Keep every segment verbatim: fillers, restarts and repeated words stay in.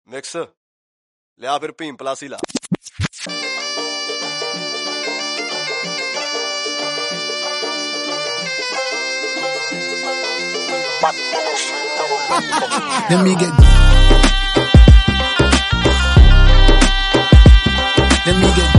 Mix ਲਿਆ ਫਿਰ ਭੀਮ ਪਲਾਸੀ ਲਾ। Let me get Let me get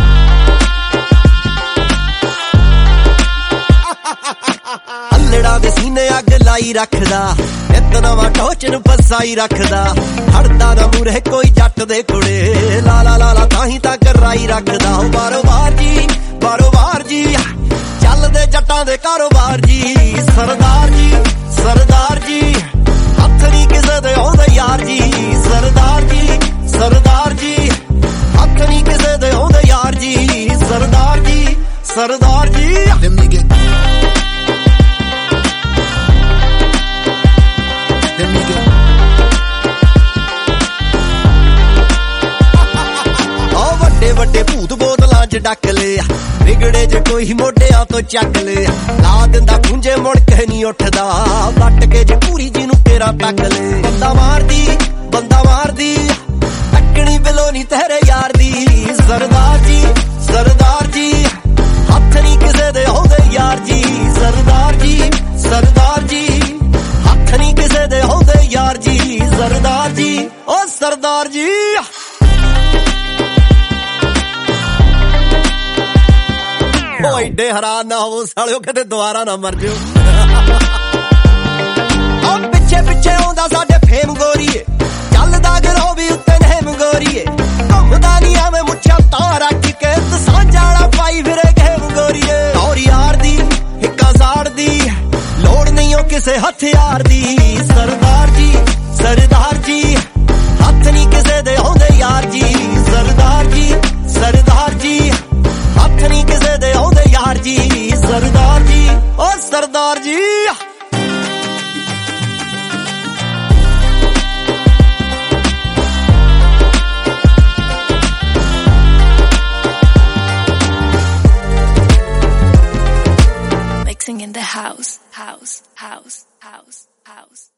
ਅੱਲੜਾ ਦੇ ਸੀਨੇ ਅੱਗ ਲਾਈ ਰੱਖਦਾ ਨਿੱਤ ਨਵਾਂ ਟੋਚ ਨੂੰ ਫਸਾਈ ਰੱਖਦਾ ਹੜਦਾ ਨਾ ਮੂਰੇ ਕੋਈ ਜੱਟ ਦੇ ਕੁੜੇ ਲਾ ਲਾ ਲਾ ਲਾ ਤਾਂ ਹੀ ਤਾਂ ਕਰਾਈ ਰੱਖਦਾ ਬਾਰੋਬਾਰ ਜੀ ਬਾਰੋਬਾਰ ਜੀ ਚੱਲਦੇ ਜੱਟਾਂ ਦੇ ਕਾਰੋਬਾਰ ਜੀ ਸਰਦਾਰ ਜੀ ਸਰਦਾਰ ਜੀ ਹੱਥ ਨਹੀਂ ਕਿਸੇ ਦੇ ਆਉਂਦੇ ਯਾਰ ਜੀ ਸਰਦਾਰ ਜੀ ਸਰਦਾਰ ਜੀ ਹੱਥ ਨਹੀਂ ਕਿਸੇ ਦੇ ਆਉਂਦੇ ਯਾਰ ਜੀ Sardar ji Sardar ji Let me get Let me get ਆ ਵੱਡੇ ਵੱਡੇ ਭੂਤ ਬੋਤਲਾਂ ਚ ਡੱਕ ਲਿਆ ਵਿਗੜੇ ਜੇ ਕੋਈ ਮੋਢਿਆਂ ਤੋਂ ਚੱਕ ਲਿਆ ਲਾ ਦਿੰਦਾ ਖੁੰਝੇ ਮੁੜ ਕੇ ਨਹੀਂ ਉੱਠਦਾ ਵੱਟ ਕੇ ਜੇ ਪੂਰੀ ਜੀ ਨੂੰ ਤੇਰਾ ਟੱਕ ਲੈ ਬੰਦਾ ਮਾਰਦੀ ਬੰਦਾ ਮਾਰਦੀ ਟੱਕਣੀ ਬਿਲੋ ਨਹੀਂ ਤੇਰੇ ਯਾਰ ਦੀ ਸਰਦਾਰ ਜੀ ਸਰਦਾਰ ਜੀ ਹੱਥ ਨਹੀਂ ਕਿਸੇ ਦੇ ਆਉਂਦੇ ਯਾਰ ਜੀ ਸਰਦਾਰ ਜੀ ਸਰਦਾਰ ਜੀ ਹੱਥ ਨਹੀਂ ਕਿਸੇ ਦੇ ਆਉਂਦੇ ਯਾਰ ਜੀ ਸਰਦਾਰ ਜੀ ਓ ਸਰਦਾਰ ਜੀ ਓ ਏਡੇ ਹੈਰਾਨ ਨਾ ਹੋਵੋ ਸਾਲਿਓ ਕਿਤੇ ਦੁਬਾਰਾ ਨਾ ਮਰ ਜਿਓ ਓ ਪਿੱਛੇ ਪਿੱਛੇ ਆਉਂਦਾ ਸਾਡੇ ਫੇਮ ਗੋਰੀਏ ਚੱਲਦਾ ਗਰੋ ਵੀ ਉੱਤੇ ਨੇਮ ਗੋਰੀਏ ਘੁੰਮਦਾ ਨਹੀਂ ਐਵੇਂ ਮੁੱਛਾਂ ਤਾਂ ਰੱਖ ਕੇ ਸਾਂਝਾਲਾ ਪਾਈ ਫਿਰੇ ਗੇਮ ਗੋਰੀਏ ਔਰ ਯਾਰ ਦੀ ਹਿੱਕਾਂ ਸਾੜਦੀ ਲੋੜ ਨਹੀਂ ਉਹ ਕਿਸੇ ਹਥਿਆਰ ਦੀ ਸਰਦਾਰ ਜੀ ਸਰਦਾਰ ਜੀ ਹੱਥ ਨਹੀਂ ਕਿਸੇ ਦੇ ਆਉਂਦੇ ਯਾਰ ਜੀ ਸਰਦਾਰ ਜੀ ਸਰਦਾਰ ਜੀ ਹੱਥ ਨਹੀਂ ਕਿਸੇ ਦੇ ਆਉਂਦੇ ਯਾਰ ਜੀ ਸਰਦਾਰ ਜੀ ਓ Sardar ji Mixing in the house, house, house, house, house.